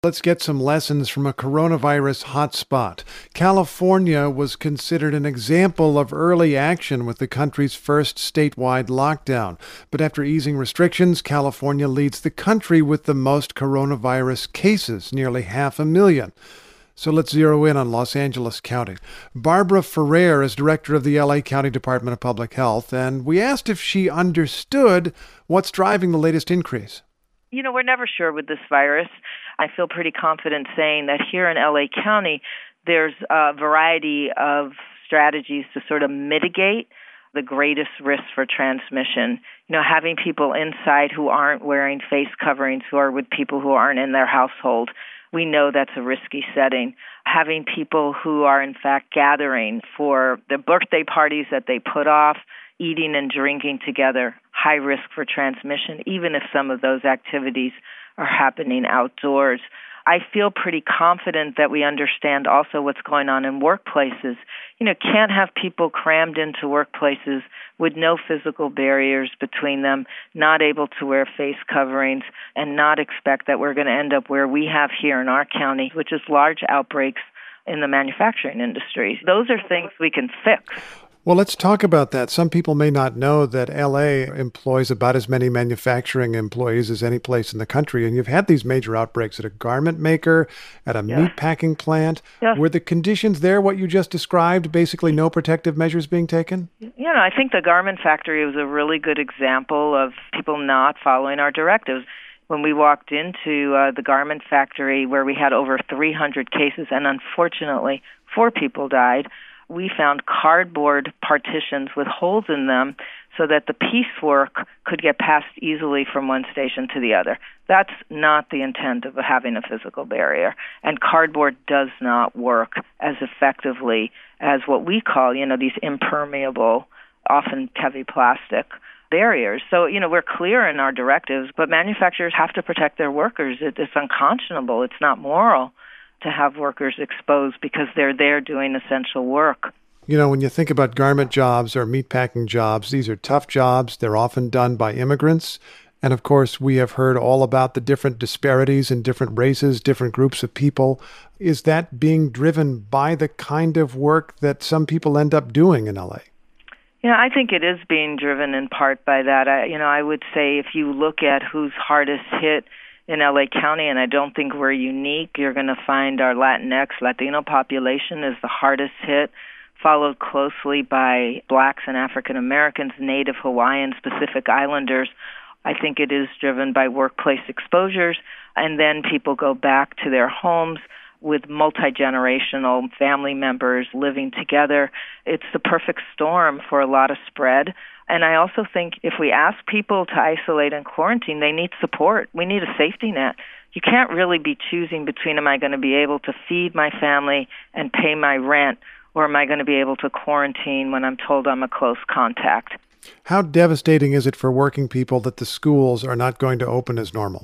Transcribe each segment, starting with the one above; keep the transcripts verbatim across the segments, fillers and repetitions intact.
Let's get some lessons from a coronavirus hotspot. California was considered an example of early action with the country's first statewide lockdown. But after easing restrictions, California leads the country with the most coronavirus cases, nearly half a million. So let's zero in on Los Angeles County. Barbara Ferrer is director of the L A County Department of Public Health, and we asked if she understood what's driving the latest increase. You know, we're never sure with this virus. I feel pretty confident saying that here in L A County, there's a variety of strategies to sort of mitigate the greatest risk for transmission. You know, having people inside who aren't wearing face coverings, who are with people who aren't in their household, we know that's a risky setting. Having people who are, in fact, gathering for the birthday parties that they put off, eating and drinking together, high risk for transmission, even if some of those activities are happening outdoors. I feel pretty confident that we understand also what's going on in workplaces. You know, can't have people crammed into workplaces with no physical barriers between them, not able to wear face coverings, and not expect that we're going to end up where we have here in our county, which is large outbreaks in the manufacturing industry. Those are things we can fix. Well, let's talk about that. Some people may not know that L A employs about as many manufacturing employees as any place in the country. And you've had these major outbreaks at a garment maker, at a Yeah. meat packing plant. Yeah. Were the conditions there what you just described, basically no protective measures being taken? You know, I think the garment factory was a really good example of people not following our directives. When we walked into uh, the garment factory where we had over three hundred cases, and unfortunately, four people died, we found cardboard partitions with holes in them so that the piecework could get passed easily from one station to the other. That's not the intent of having a physical barrier. And cardboard does not work as effectively as what we call, you know, these impermeable, often heavy plastic barriers. So, you know, we're clear in our directives, but manufacturers have to protect their workers. It, it's unconscionable. It's not moral to have workers exposed because they're there doing essential work. You know, when you think about garment jobs or meatpacking jobs, these are tough jobs. They're often done by immigrants. And of course, we have heard all about the different disparities in different races, different groups of people. Is that being driven by the kind of work that some people end up doing in L A? Yeah, I think it is being driven in part by that. I, you know, I would say if you look at who's hardest hit in L A County, and I don't think we're unique, you're going to find our Latinx, Latino population is the hardest hit, followed closely by blacks and African Americans, Native Hawaiians, Pacific Islanders. I think it is driven by workplace exposures, and then people go back to their homes with multi-generational family members living together. It's the perfect storm for a lot of spread. And I also think if we ask people to isolate and quarantine, they need support. We need a safety net. You can't really be choosing between, am I going to be able to feed my family and pay my rent, or am I going to be able to quarantine when I'm told I'm a close contact? How devastating is it for working people that the schools are not going to open as normal?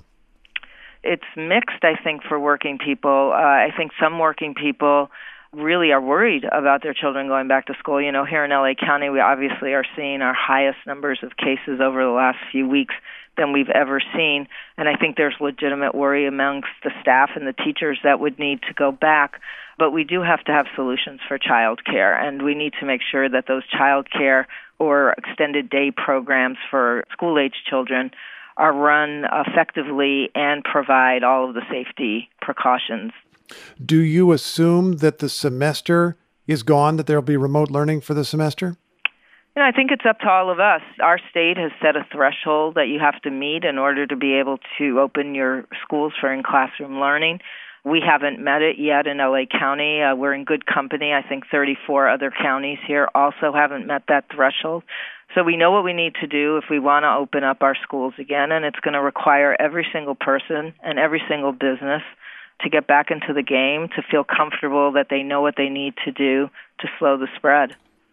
It's mixed, I think, for working people. Uh, I think some working people really are worried about their children going back to school. You know, here in L A County, we obviously are seeing our highest numbers of cases over the last few weeks than we've ever seen. And I think there's legitimate worry amongst the staff and the teachers that would need to go back. But we do have to have solutions for child care, and we need to make sure that those child care or extended day programs for school-age children are run effectively and provide all of the safety precautions. Do you assume that the semester is gone, that there will be remote learning for the semester? You know, I think it's up to all of us. Our state has set a threshold that you have to meet in order to be able to open your schools for in-classroom learning. We haven't met it yet in L A County. Uh, we're in good company. I think thirty-four other counties here also haven't met that threshold. So we know what we need to do if we want to open up our schools again, and it's going to require every single person and every single business to get back into the game, to feel comfortable that they know what they need to do to slow the spread.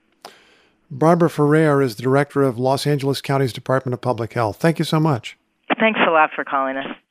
Barbara Ferrer is the director of Los Angeles County's Department of Public Health. Thank you so much. Thanks a lot for calling us.